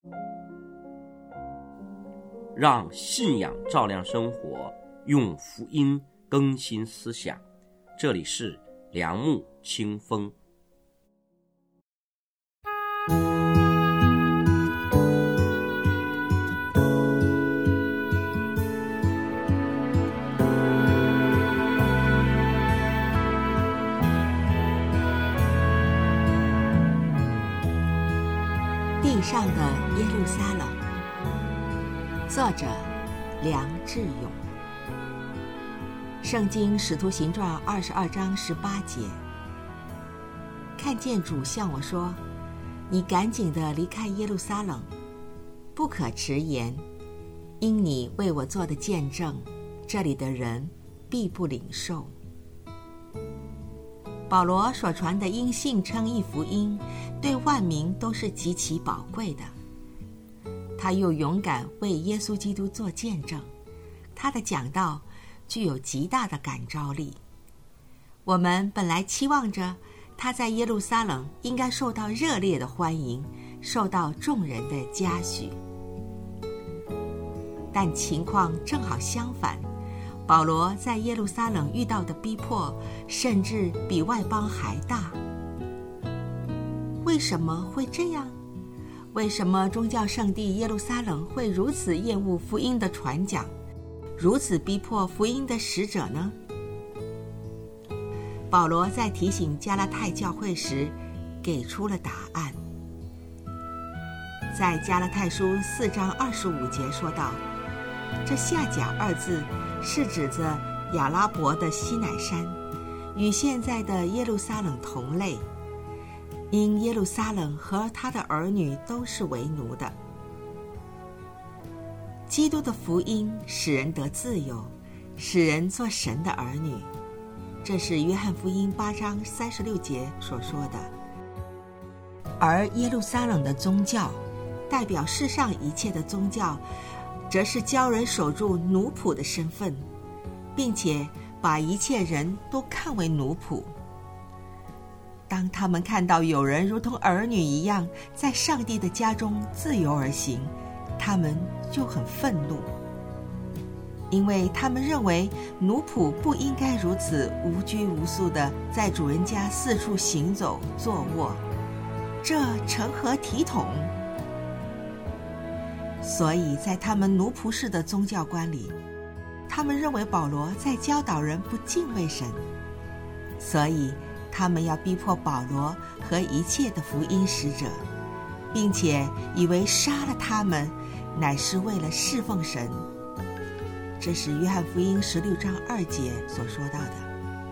让信仰照亮生活，用福音更新思想。这里是良木清风。 地上的耶路撒冷，作者梁志勇。圣经使徒行传22章18节，看见主向我说，你赶紧地离开耶路撒冷，不可迟延，因你为我做的见证，这里的人必不领受。保罗所传的因信称义福音对万民都是极其宝贵的，他又勇敢为耶稣基督做见证，他的讲道具有极大的感召力。我们本来期望着他在耶路撒冷应该受到热烈的欢迎，受到众人的嘉许，但情况正好相反，保罗在耶路撒冷遇到的逼迫甚至比外邦还大。为什么会这样？为什么宗教圣地耶路撒冷会如此厌恶福音的传讲，如此逼迫福音的使者呢？保罗在提醒加拉太教会时给出了答案。在加拉太书4章25节说道，这下甲二字是指着亚拉伯的西乃山，与现在的耶路撒冷同类，因耶路撒冷和他的儿女都是为奴的。基督的福音使人得自由，使人做神的儿女，这是约翰福音8章36节所说的。而耶路撒冷的宗教代表世上一切的宗教，则是教人守住奴仆的身份，并且把一切人都看为奴仆。当他们看到有人如同儿女一样在上帝的家中自由而行，他们就很愤怒，因为他们认为奴仆不应该如此无拘无束地在主人家四处行走坐卧，这成何体统？所以在他们奴仆式的宗教观里，他们认为保罗在教导人不敬畏神，所以他们要逼迫保罗和一切的福音使者，并且以为杀了他们乃是为了侍奉神。这是约翰福音16章2节所说到的。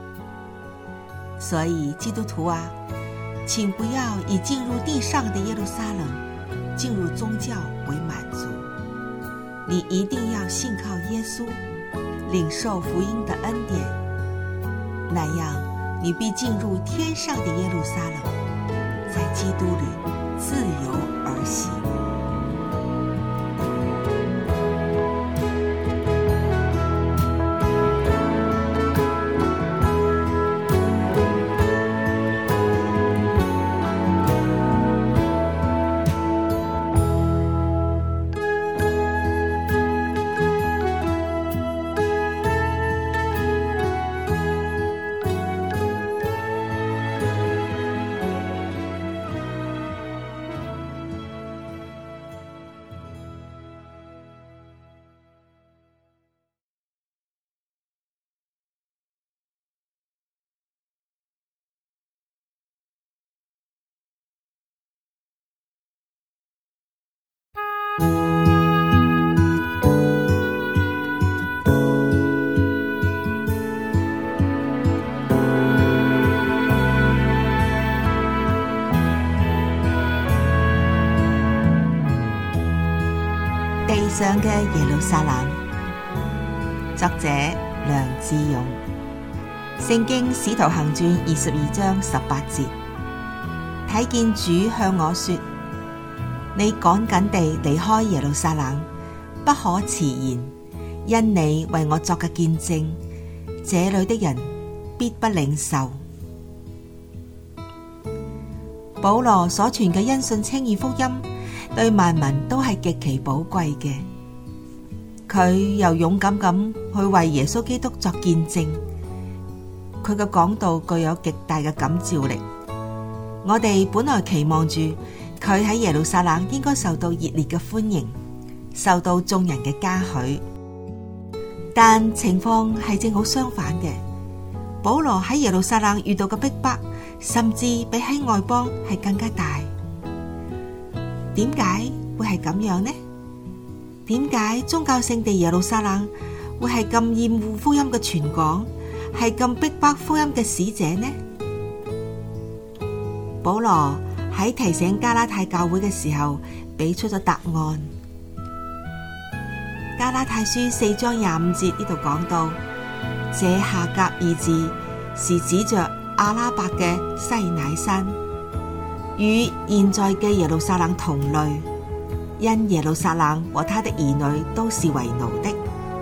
所以基督徒啊，请不要以进入地上的耶路撒冷，进入宗教为满足，你一定要信靠耶稣，领受福音的恩典，那样你必进入天上的耶路撒冷，在基督里自由而行。地上嘅耶路撒冷，作者梁志勇。聖經使徒行傳22章18節，睇見主向我說：你趕緊地離開耶路撒冷，不可遲延，因你為我作嘅見證，這裏的人必不領受。保羅所傳嘅因信稱義福音， 對萬民都係極其寶貴嘅。佢又勇敢咁去為耶穌基督作見證，佢嘅講道具有極大嘅感召力。我哋本來期望住佢喺耶路撒冷應該受到熱烈嘅歡迎，受到眾人嘅嘉許，但情況係正好相反嘅。保羅喺耶路撒冷遇到嘅逼迫，甚至比喺外邦係更加大。點解會係咁樣呢？點解宗教聖地耶路撒冷會係咁厭惡福音嘅傳講，係咁逼迫福音嘅使者呢？保羅喺提醒加拉太教會嘅時候，俾出咗答案。加拉太書4章25節呢度講到，這夏甲二字是指着阿拉伯嘅西乃山，與現在嘅耶路撒冷同類，因耶路撒冷和他的兒女都是為奴的。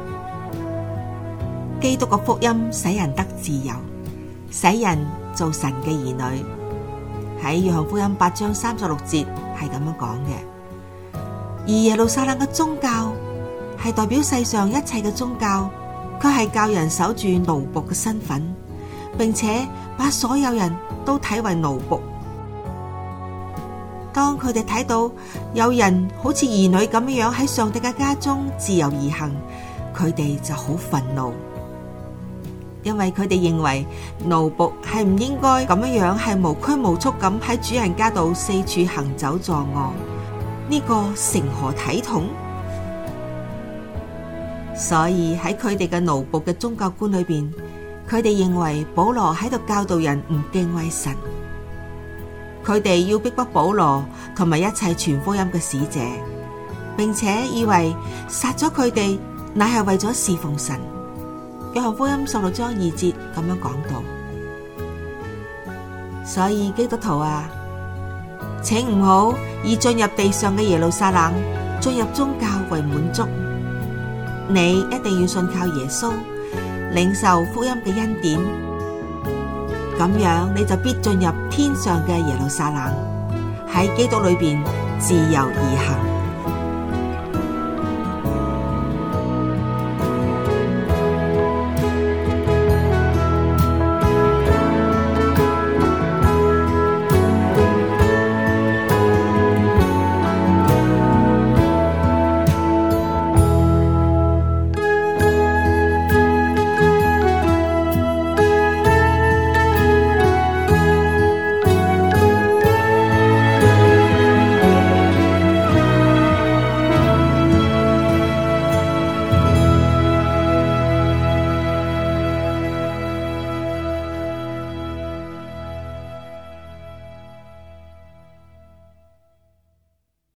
基督嘅福音使人得自由，使人做神嘅兒女。喺約翰福音8章36節係咁樣講嘅。而耶路撒冷嘅宗教係代表世上一切嘅宗教，卻係教人守住奴僕嘅身份，並且把所有人都睇為奴僕。當佢哋睇到有人好似兒女咁樣喺上帝嘅家中自由而行，佢哋就好憤怒。因為佢哋認為奴僕係唔應該咁樣係無拘無束咁喺主人家度四處行走作惡，呢個成何體統？所以喺佢哋嘅奴僕嘅宗教觀裏邊，佢哋認為保羅喺度教導人唔敬畏神，佢哋要逼迫保羅同埋一切傳福音嘅使者，並且以為殺咗佢哋乃係為咗侍奉神。約翰福音16章2節咁樣講到。所以基督徒啊，請唔好以進入地上嘅耶路撒冷，進入宗教為滿足。你一定要信靠耶穌，領受福音嘅恩典，咁樣你就必進入天上嘅耶路撒冷，喺基督裏邊自由而行。